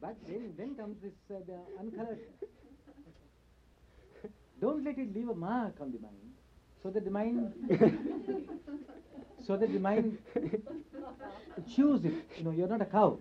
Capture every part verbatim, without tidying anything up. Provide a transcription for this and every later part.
But then, then comes this uh, the uncolored. Don't let it leave a mark on the mind, so that the mind, so that the mind chews it. You know, you're not a cow.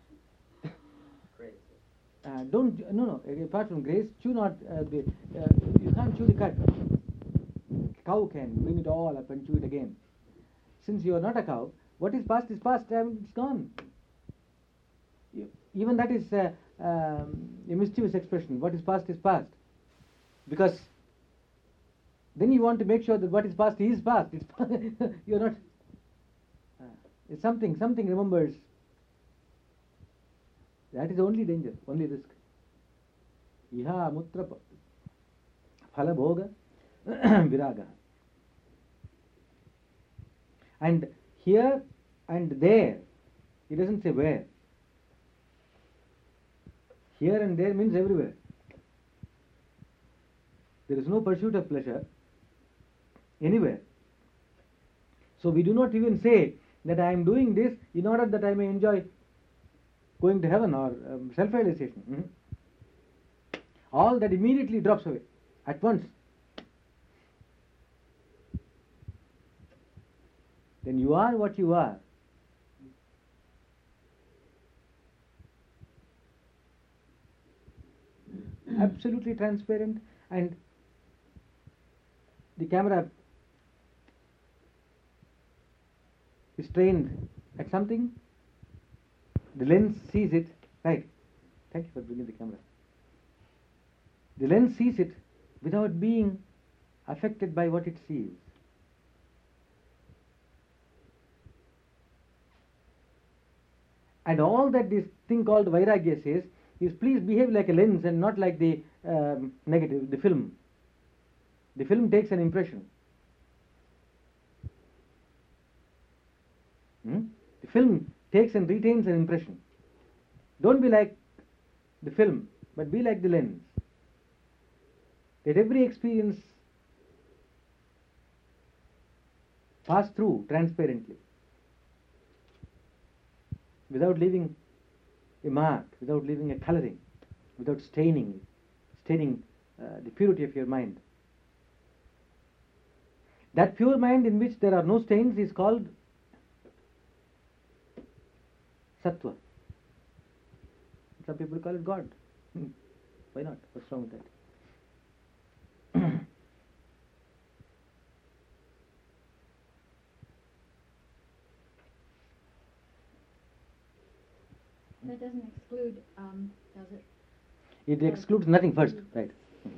Uh, don't no no. Apart from grace, chew not uh, the. Uh, you can't chew the cud. Cow can bring it all up and chew it again. Since you are not a cow, what is past is past. I mean, it's gone. You, even that is uh, um, a mischievous expression. What is past is past, because then you want to make sure that what is past is past. It's you're not. Uh, it's something. Something remembers. That is only danger, only risk. Iha mutra phala bhoga viraga. And here and there, he doesn't say where. Here and there means everywhere. There is no pursuit of pleasure anywhere. So we do not even say that I am doing this in order that I may enjoy going to heaven or um, self-realization. Mm-hmm. All that immediately drops away at once. Then you are what you are. Absolutely transparent, and the camera is trained at something. The lens sees it, right? Thank you for bringing the camera. The lens sees it without being affected by what it sees. And all that this thing called Vairagya says is, please behave like a lens and not like the um, negative, the film. The film takes an impression. Hmm? The film takes and retains an impression. Don't be like the film, but be like the lens. Let every experience pass through transparently, without leaving a mark, without leaving a coloring, without staining, staining uh, the purity of your mind. That pure mind in which there are no stains is called Sattva. Some people call it God. Hmm. Why not? What's wrong with that? That doesn't exclude, um, does it? It excludes nothing first, right?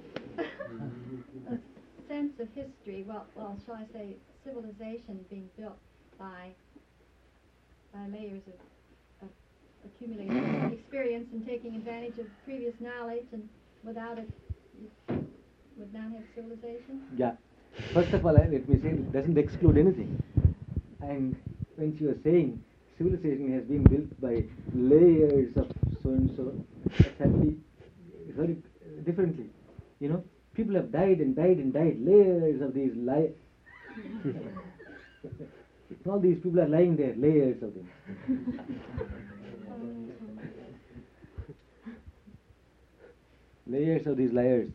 A sense of history, well, well, shall I say, civilization being built by by layers of, of accumulated experience and taking advantage of previous knowledge, and without it, you would not have civilization? Yeah. First of all, let me say it doesn't exclude anything. And when she was saying civilization has been built by layers of so and so, that's actually very differently. You know, people have died and died and died, layers of these layers. All these people are lying there, layers of them. Layers of these liars.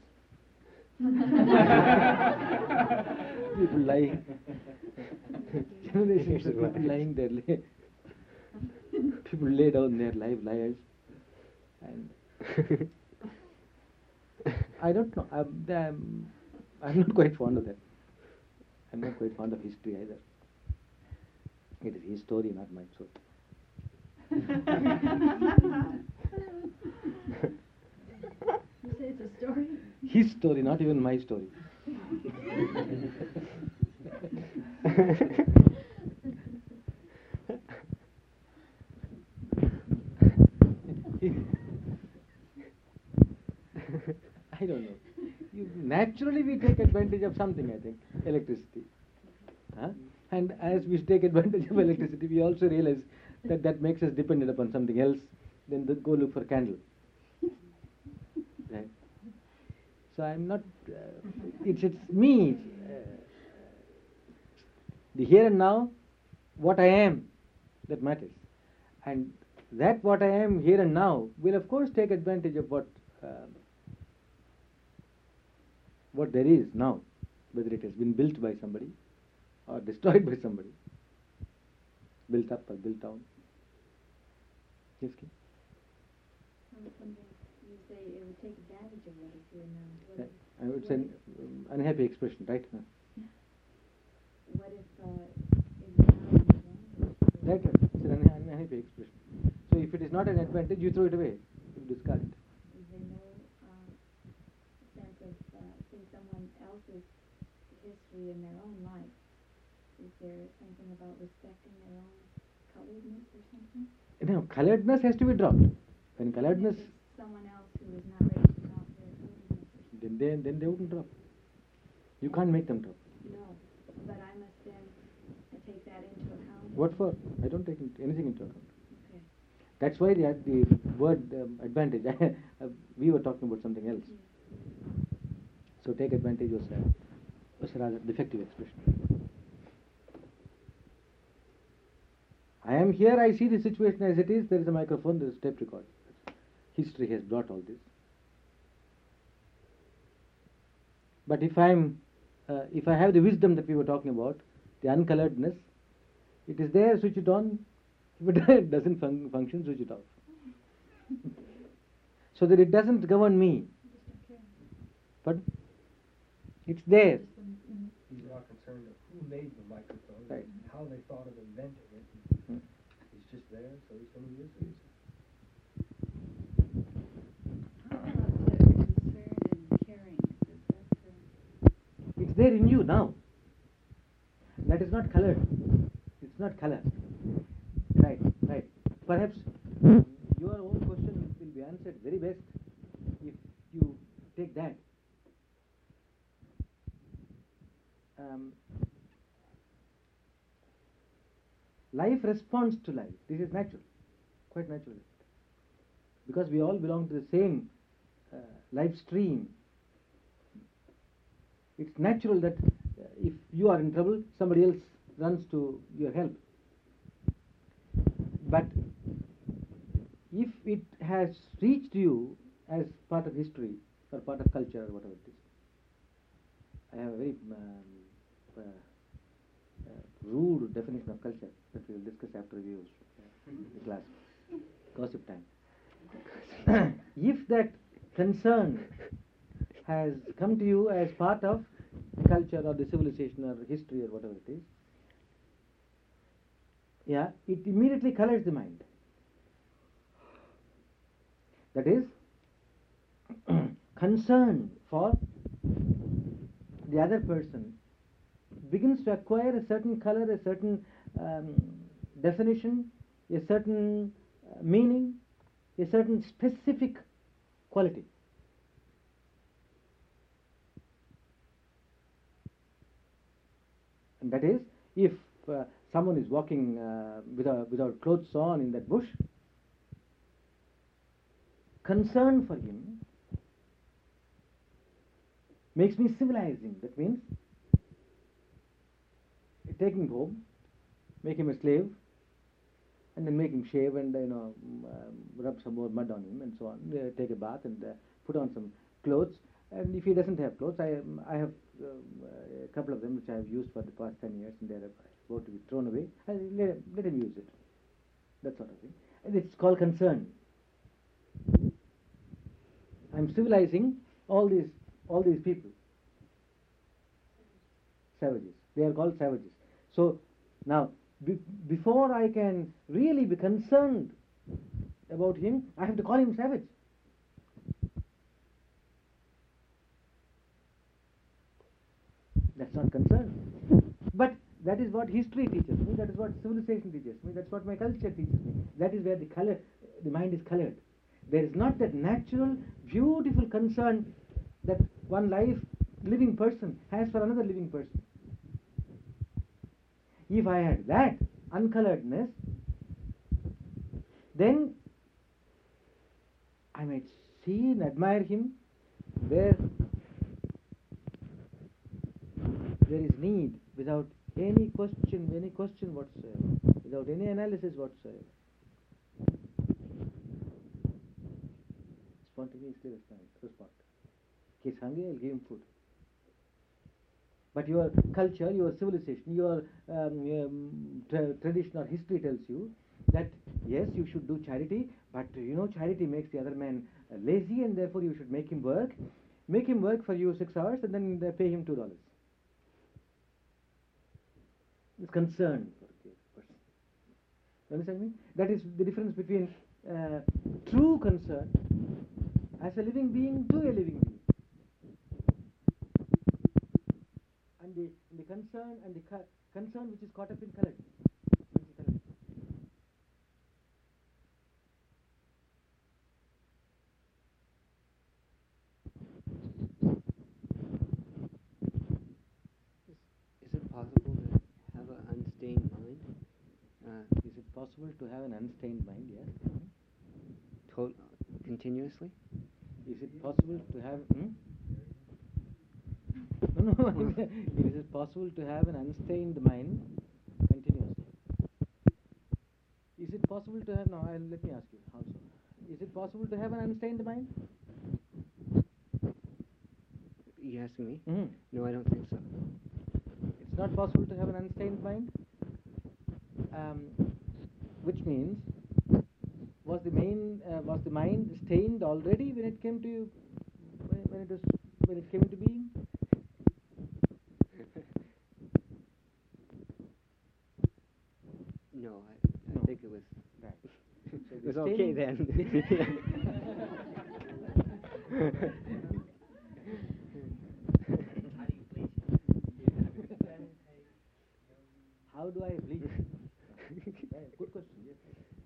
People lying. Generations of people lying there. Lay. People lay down their life liars. And I don't know. I'm, I'm, I'm not quite fond of that. I'm not quite fond of history either. It is his story, not mine. So. You say it's a story? His story, not even my story. I don't know. You, naturally we take advantage of something, I think, electricity. Huh? And as we take advantage of electricity, we also realize that that makes us dependent upon something else. Then go look for a candle. Right? So I'm not, uh, it's, it's me, uh, the here and now, what I am, that matters. And that what I am here and now will of course take advantage of what uh, what there is now, whether it has been built by somebody or destroyed by somebody, built up or built down. Yes, Kim? When when you say it would take advantage of what is here now, what Yeah, if, I would what say if, um, unhappy expression, right? Huh. what if uh, in the advantage? Right, right. It's an unha- unhappy expression. So if it is not an advantage, you throw it away, you discard it. Is there no uh, sense of, uh, say, someone else's history in their own life? Is there something about respecting their own coloredness or something? No, coloredness has to be dropped. When Even coloredness, if it's someone else who is not ready to drop their coloredness or something? then they, then they wouldn't drop. You can't make them drop. No, but I must then uh, take that into account. What for? I don't take in- anything into account. Okay. That's why the, the word um, advantage, uh, we were talking about something else. Yeah. So take advantage was a, was a rather defective expression. I am here, I see the situation as it is, there is a microphone, there is a tape recorder. History has brought all this. But if I am, uh, if I have the wisdom that we were talking about, the uncoloredness, it is there, switch it on. If it doesn't fun- function, switch it off. So that it doesn't govern me. Just don't care. But it's there. Just when- when- He's not concerned of who made the microphone, Right. how they thought of inventing it. Hmm. It's just there, so he's going to use it. How about uh, concern and caring? Does that, uh, It's there in you now. That is not colored. It's not color. Right, right. Perhaps your own question will be answered very best if you take that. Um, life responds to life. This is natural, quite natural. Because we all belong to the same uh, life stream. It's natural that uh, if you are in trouble, somebody else runs to your help. But if it has reached you as part of history or part of culture or whatever it is, I have a very um, uh, uh, rude definition of culture that we will discuss after reviews, uh, the class, gossip time. If that concern has come to you as part of the culture or the civilization or history or whatever it is, yeah, it immediately colors the mind. That is, concern for the other person begins to acquire a certain color, a certain um, definition, a certain uh, meaning, a certain specific quality. And that is, if uh, someone is walking uh, without, without clothes on in that bush, concern for him makes me civilizing. That means take him home, make him a slave, and then make him shave and uh, you know um, uh, rub some more mud on him and so on. Uh, take a bath and uh, put on some clothes. And if he doesn't have clothes, I um, I have um, a couple of them which I have used for the past ten years, and they are about to be thrown away. I let, let him use it. That sort of thing. And it's called concern. I'm civilizing all these all these people. Savages. They are called savages. So now, be, before I can really be concerned about him, I have to call him savage. That's not concern. But that is what history teaches me, that is what civilization teaches me, that's what my culture teaches me. That is where the color, the mind is colored. There is not that natural, beautiful concern that one life, living person has for another living person. If I had that uncoloredness, then I might see and admire him where there is need, without any question, any question whatsoever, without any analysis whatsoever. spontaneously respond. respond. He's hungry, I'll give him food. But your culture, your civilization, your um, um, tra- tradition or history tells you that yes, you should do charity, but you know charity makes the other man uh, lazy, and therefore you should make him work, make him work for you six hours, and then uh, pay him two dollars. It's concern for the person. You understand me? That is the difference between uh, true concern as a living being to a living being. And the, and the concern and the co- concern which is caught up in color. Is, is it possible to have an unstained mind? Uh, Is it possible to have an unstained mind? Yes. to- continuously? Is it possible to have? Hmm? No, no. I mean, is it possible to have an unstained mind continuously? Is it possible to have? No. I'll, let me ask you. How so? Is it possible to have an unstained mind? You asking me? Mhm. No, I don't think so. It's not possible to have an unstained mind. Um, which means, was the main uh, was the mind stained already when it came to you, when, when it was when it came into being? No, I, I No. think it was. Right. So It the was okay stain- How do I bleach? Right, good question. Yes.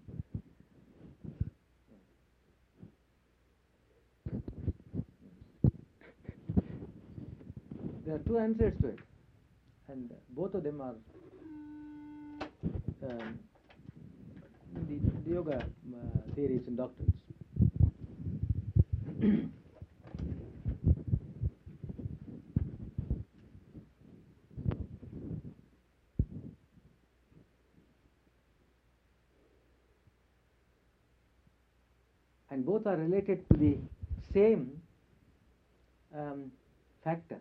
There are two answers to it, and both of them are um, the, the yoga uh, theories and doctrines. And both are related to the same um, factor.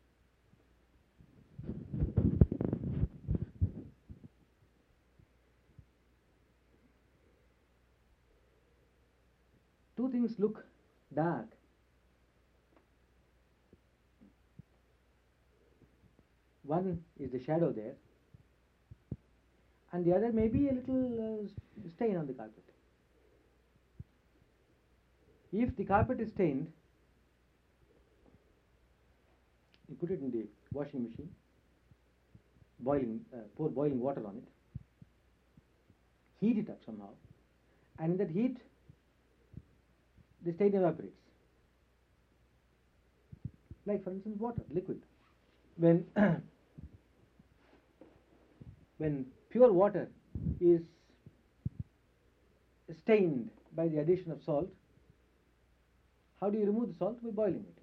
Two things look dark. One is the shadow there, and the other may be a little uh, stain on the carpet. If the carpet is stained, you put it in the washing machine, boiling, uh, pour boiling water on it, heat it up somehow, and in that heat, the stain evaporates. Like, for instance, water, liquid. When when pure water is stained by the addition of salt, how do you remove the salt? By boiling it.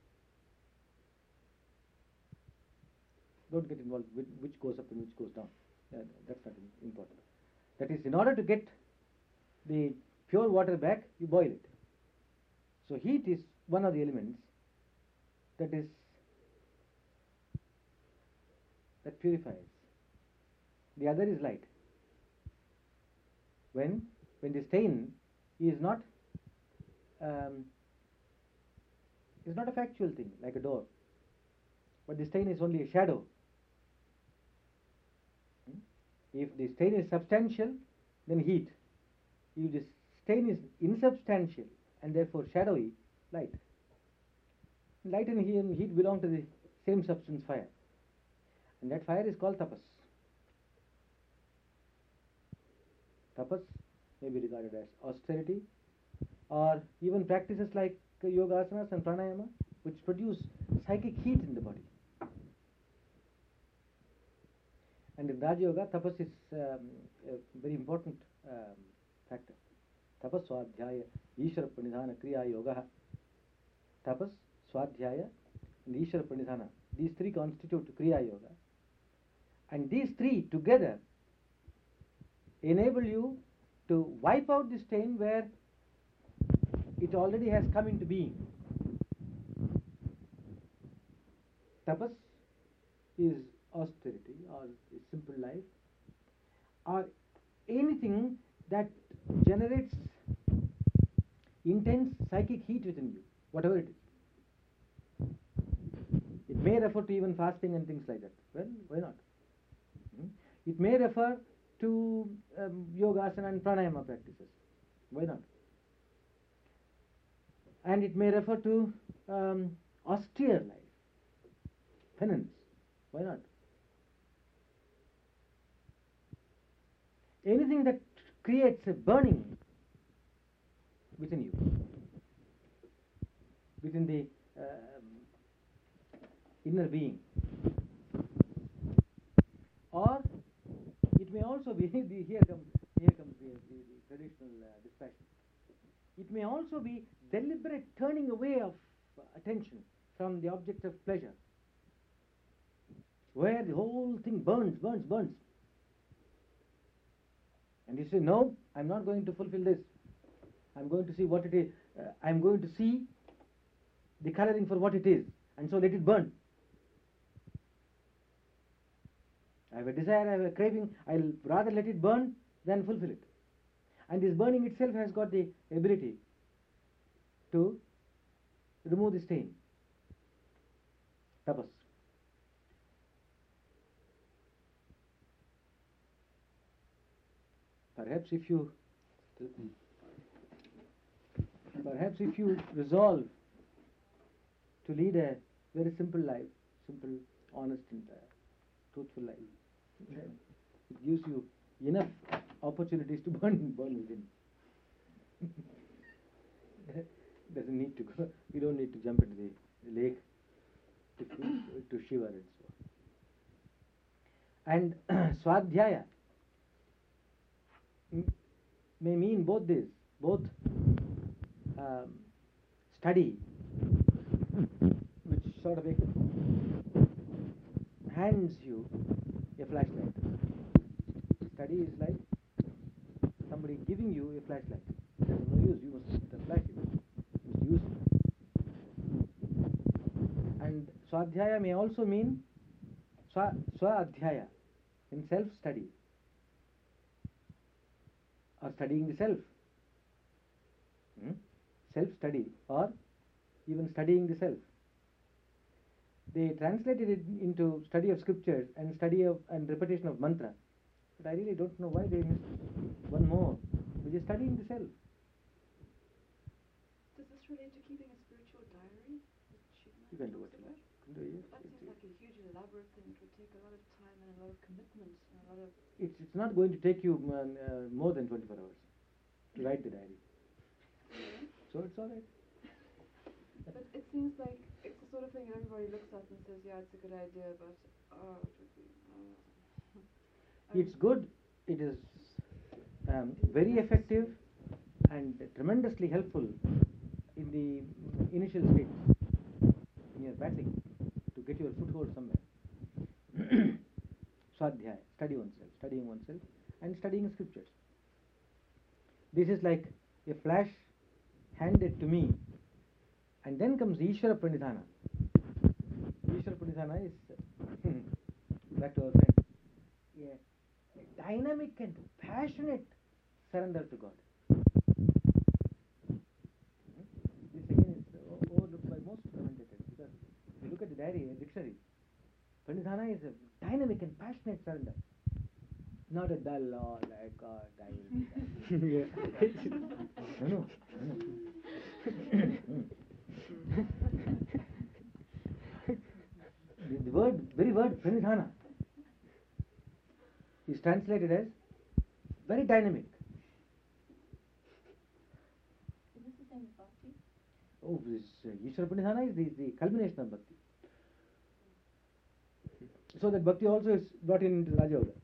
Don't get involved with which goes up and which goes down. Uh, that's not important. That is, in order to get the pure water back, you boil it. So heat is one of the elements that is that purifies. The other is light. When when the stain is not um, is not a factual thing like a door, but the stain is only a shadow. Hmm? If the stain is substantial, then heat. If the stain is insubstantial and therefore shadowy, light. Light and heat belong to the same substance, fire. And that fire is called tapas. Tapas may be regarded as austerity, or even practices like yoga asanas and pranayama, which produce psychic heat in the body. And in Raja Yoga, tapas is um, a very important um, factor. Tapas, swadhyaya, ishvara pranidhana, kriya yoga. Tapas, swadhyaya, and ishvara pranidhana. These three constitute kriya yoga. And these three together enable you to wipe out the stain where it already has come into being. Tapas is austerity or a simple life, or anything that generates intense psychic heat within you, whatever it is. It may refer to even fasting and things like that. Well, why not? Hmm? It may refer to um, yogasana and pranayama practices. Why not? And it may refer to um, austere life, penance. Why not? Anything that creates a burning within you, within the um, inner being. Or it may also be, the, here comes, here comes the, the, the traditional uh, dispassion. It may also be deliberate turning away of uh, attention from the object of pleasure, where the whole thing burns, burns, burns. And you say, no, I'm not going to fulfill this. I'm going to see what it is. Uh, I'm going to see the coloring for what it is. And so let it burn. I have a desire, I have a craving. I'll rather let it burn than fulfill it. And this burning itself has got the ability to remove the stain. Tapas. Perhaps if you perhaps if you resolve to lead a very simple life, simple, honest and uh, truthful life, then it gives you enough opportunities to burn, burn within. Doesn't need to go. We don't need to jump into the lake to, to shiver and so on. And swadhyaya may mean both this, both um, study, which sort of hands you a flashlight. Study is like somebody giving you a flashlight. There's no use, you must put a flash in it. You must use it. And swadhyaya may also mean swa, swa-adhyaya, in self-study, or studying the self. Hmm? Self-study, or even studying the self. They translated it into study of scriptures and study of and repetition of mantra. But I really don't know why they missed one more, which is studying the self. Does this relate to keeping a spiritual diary? You can do what you like. You can do, yes. That seems like a huge elaborate thing. It would take a lot of time and a lot of commitment and a lot of... It's, it's not going to take you um, uh, more than twenty-four hours to write the diary. Yeah. So it's all right. But it seems like it's the sort of thing everybody looks at and says, yeah, it's a good idea, but oh, it would be... Oh. It's good, it is um, very effective and tremendously helpful in the initial stage, when you are battling to get your foothold somewhere. Swadhyaya, study oneself, studying oneself and studying scriptures. This is like a flash handed to me, and then comes Ishvara Pranidhana. Ishvara Pranidhana is, uh, back to our friend, yeah, a dynamic and passionate surrender to God. Hmm? This again is uh, overlooked by most commentators, because if you look at the diary, a dictionary, Pranidhana is a dynamic and passionate surrender. Not a dull or like, oh, I will be done. No, no, no, no. the, the word, very word, pranidhana, is translated as very dynamic. Is this the same as bhakti? Oh, this uh, Ishvara Pranidhana is the, the culmination of bhakti. So that bhakti also is brought in into Raja Yoga.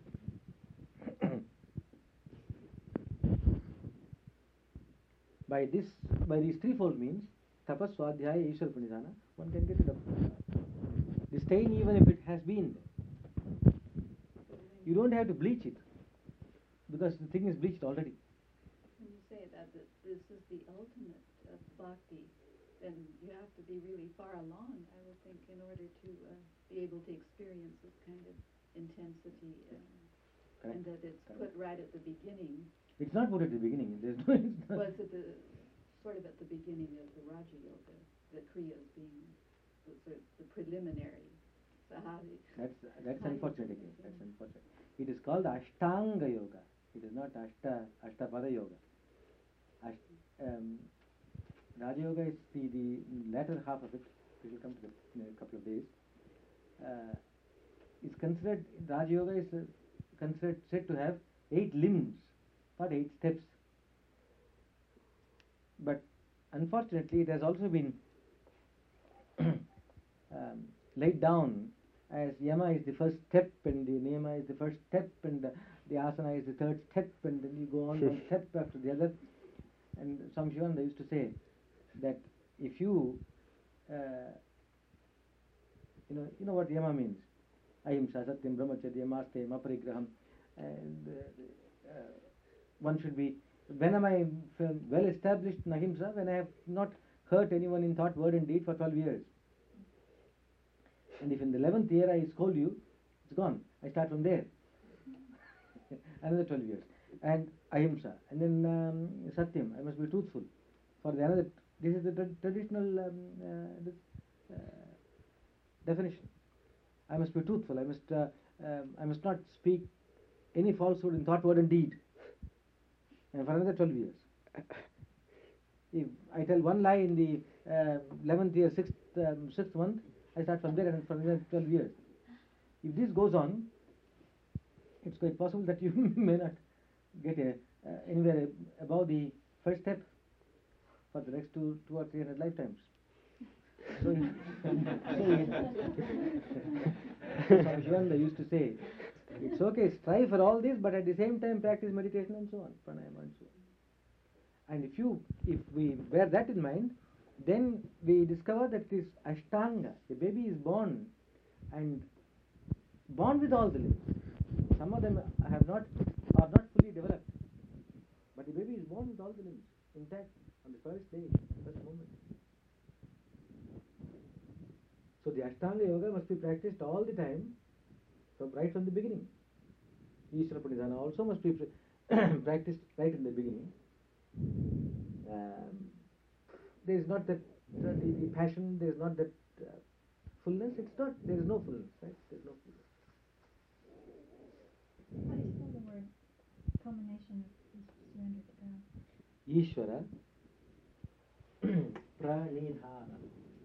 By this, by these threefold means, tapas, swadhyaya, Ishvara Pranidhana, one can get rid of the stain even if it has been there. You don't have to bleach it, because the thing is bleached already. When you say that, that this is the ultimate of bhakti, then you have to be really far along, I would think, in order to uh, be able to experience this kind of intensity, uh, Correct. and that it's Correct. put right at the beginning. It's not put at the beginning. There's no. It's not. Well, it's at the sort of at the beginning of the Raja Yoga, the Kriyas being the, sort of the preliminary. So how do you, That's that's how do you unfortunate put again. it That's in? unfortunate. It is called Ashtanga Yoga. It is not Ashta Ashtapada Yoga. Ash, um, Raja Yoga is the, the latter half of it. We will come to that in a couple of days. Uh, is considered Raja Yoga is uh, considered said to have eight limbs, not eight steps. But unfortunately, it has also been um, laid down as yama is the first step and the niyama is the first step and the, the asana is the third step, and then you go on one step after the other. And Swami Shivananda used to say that if you uh, you know you know what yama means: ahimsa, satyam, brahmacharya, maste, aparigraham, and uh, uh, one should be. When am I f- well established in ahimsa? When I have not hurt anyone in thought, word, and deed for twelve years. And if in the eleventh year I scold you, it's gone. I start from there. Another twelve years. And ahimsa. And then um, satyam. I must be truthful. For the another, this is the tra- traditional um, uh, this, uh, definition. I must be truthful. I must. Uh, um, I must not speak any falsehood in thought, word, and deed. And for another twelve years. If I tell one lie in the uh, eleventh year, sixth um, sixth month, I start from there and for another twelve years. If this goes on, it's quite possible that you may not get a, uh, anywhere above the first step for the next two, two or three hundred lifetimes. So, he, so he, Swami Shivananda used to say, it's okay, strive for all this, but at the same time practice meditation and so on, pranayama and so on. And if you, if we bear that in mind, then we discover that this Ashtanga, the baby is born and born with all the limbs. Some of them have not, are not fully developed, but the baby is born with all the limbs intact on the first day, first moment. So the Ashtanga Yoga must be practiced all the time, from right from the beginning. Ishvara Pranidhana also must be practiced right in the beginning. Um, there is not that uh, the, the passion, there is not that uh, fullness. It's not. There is no fullness, right? There is no fullness. How do you spell the word culmination of is surrender to God? Ishvara Pranidhana.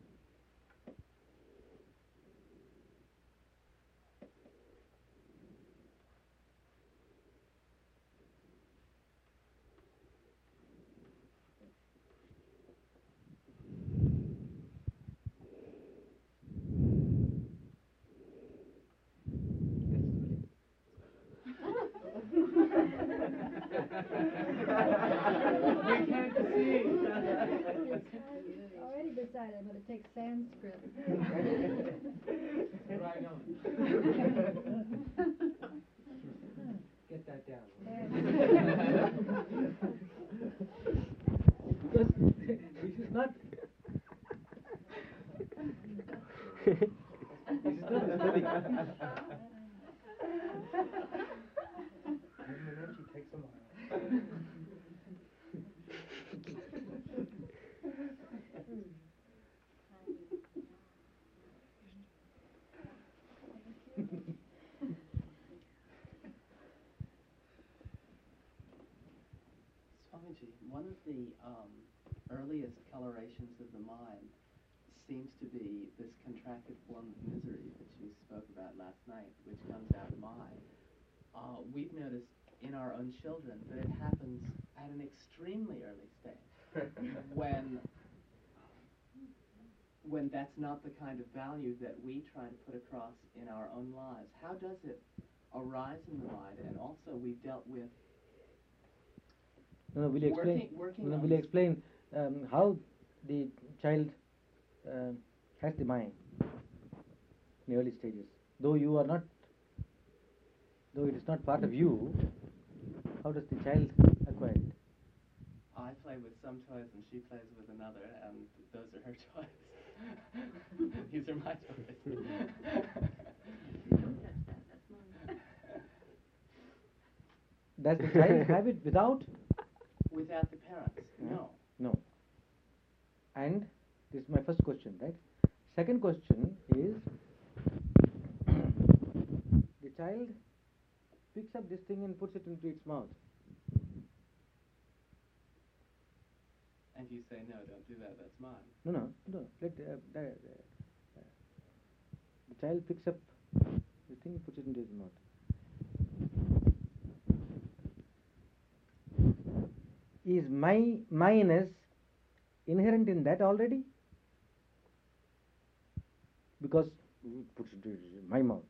Already decided I'm going to take Sanskrit. Right on. Get that down. Because this is not. This is not study. And then she takes them out. Swamiji, one of the um, earliest colorations of the mind seems to be this contracted form of misery that you spoke about last night, which comes out mind. Uh, we've noticed in our own children that it happens at an extremely early stage, when when that's not the kind of value that we try to put across in our own lives. How does it arise in the mind? And also, we've dealt with No, no, will you explain? Working- working no, no, on will you this- explain um, how the child um has the mind in the early stages? Though you are not, though it is not part of you, how does the child acquire it? I play with some toys and she plays with another, and those are her toys. These are my toys. Don't touch that, that's mine. Does the child have it without? Without the parents, Hmm? no. No. And this is my first question, right? Second question is the child picks up this thing and puts it into its mouth. And you say, no, don't do that, that's mine. No, no, no. Let uh, the, uh, the child picks up the thing and puts it into his mouth. Is my minus inherent in that already? Because it puts it in my mouth.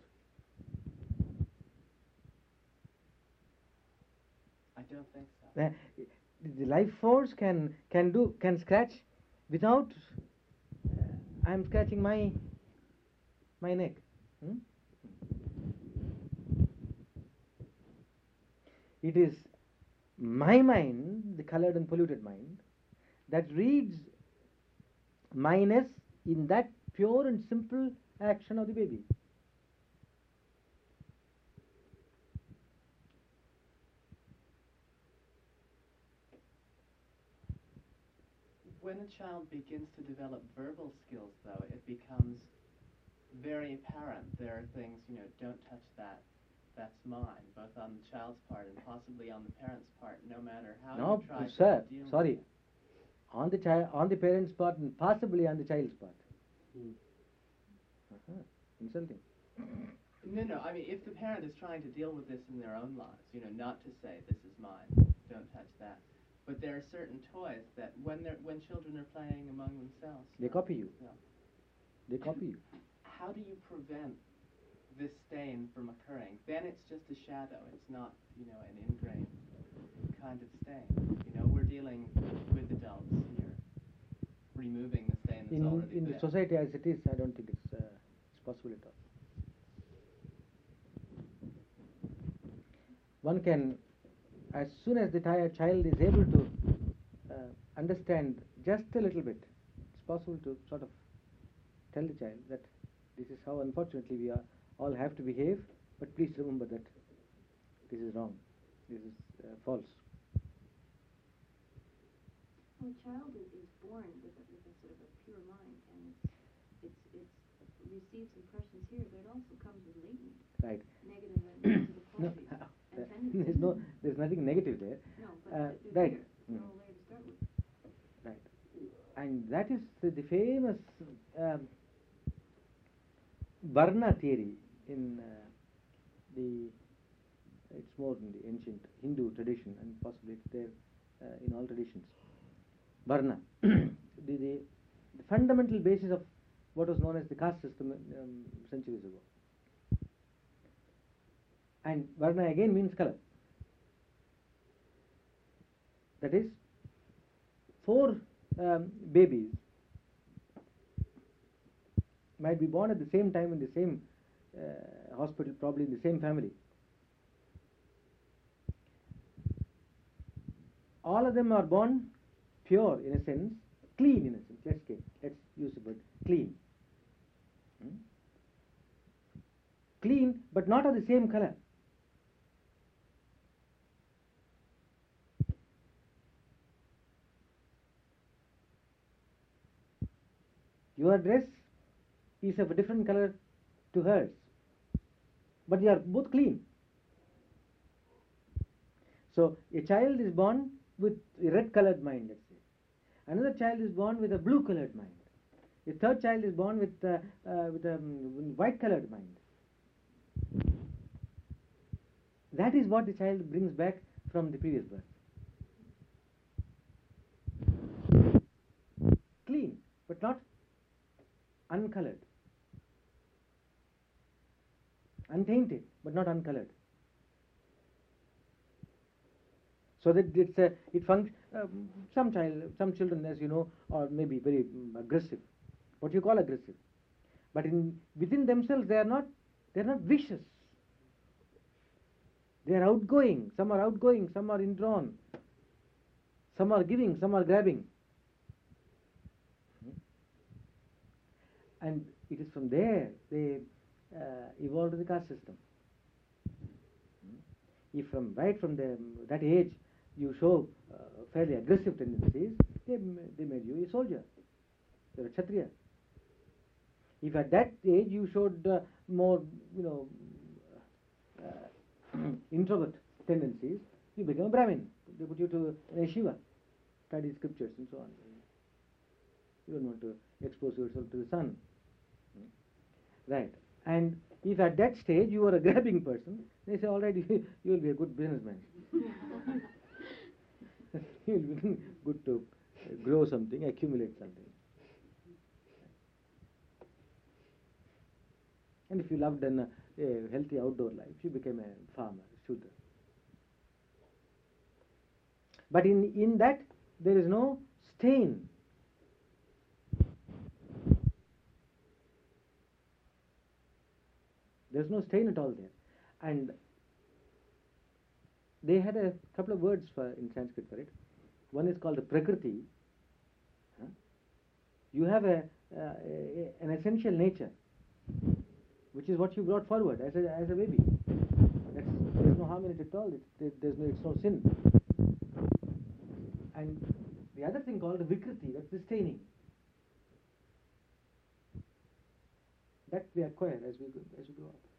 I don't think so. Uh, the life force can can do can scratch without uh, I am scratching my my neck. Hmm? It is my mind, the colored and polluted mind, that reads minus in that pure and simple action of the baby. When a child begins to develop verbal skills, though, it becomes very apparent. There are things, you know, don't touch that, that's mine, both on the child's part and possibly on the parent's part, no matter how No, you try sir, to deal sorry. with it. On the child, on the parent's part, and possibly on the child's part. Hmm. Uh-huh. Insulting. No, no, I mean, if the parent is trying to deal with this in their own lives, you know, not to say, this is mine, don't touch that. But there are certain toys that when they're, when children are playing among themselves... They you know, copy you. yeah. They copy you. How do you prevent this stain from occurring? Then it's just a shadow. It's not, you know, an ingrained kind of stain. You know, we're dealing with adults here, removing the stain that's In already in there. the society as it is, I don't think it's uh, it's possible at all. One can, as soon as the ti- child is able to uh, understand just a little bit, it's possible to sort of tell the child that this is how, unfortunately, we are all have to behave, but please remember that this is wrong, this is uh, false. Well, a child is, is born with a, with a sort of a pure mind, and it's, it's, it's receives impressions here, but it also comes with latent Right. negative and positive No, qualities and there's tendencies. no, there's nothing negative there. No, but Uh, they're right. here. They're Mm. all there to start with. Right. And that is the, the famous um, Varna theory in uh, the, it's more in the ancient Hindu tradition, and possibly it's there uh, in all traditions. Varna, the, the, the fundamental basis of what was known as the caste system um, centuries ago. And Varna again means color. That is, four um, babies might be born at the same time in the same uh, hospital, probably in the same family. All of them are born pure in a sense, clean in a sense. Let's get, let's use the word clean. Hmm? Clean, but not of the same color. Your dress is of a different color to hers, but you are both clean. So a child is born with a red colored mind, let's say. Another child is born with a blue colored mind. A third child is born with, uh, uh, with a um, white colored mind. That is what the child brings back from the previous birth. Clean, but not uncolored. Untainted, but not uncolored. So that it's a, it functions. Um, some child, some children, as you know, are maybe very um, aggressive. What you call aggressive, but in within themselves they are not. They are not vicious. They are outgoing. Some are outgoing. Some are indrawn. Some are giving, some are grabbing. Hmm? And it is from there they uh, evolved the caste system. Hmm? If from right from the, that age you show uh, fairly aggressive tendencies, they, they made you a soldier. You're a Kshatriya. If at that age you showed uh, more, you know, uh, introvert tendencies, you become a Brahmin. They put you to a yeshiva, study scriptures and so on. You don't want to expose yourself to the sun. Hmm? Right. And if at that stage you are a grabbing person, they say, all right, you, you will be a good businessman. You will be good to grow something, accumulate something. And if you loved an, uh, a healthy outdoor life, you became a farmer, Shudra. But in, in that, there is no stain. There's no stain at all there. And they had a couple of words for in Sanskrit for it. One is called the Prakriti. Huh? You have a, uh, a an essential nature, which is what you brought forward as a as a baby. That's, there's no harm in it at all. It's, there's no, it's no sin. And the other thing called Vikriti, that's the staining. That we acquire as we go, as we grow up.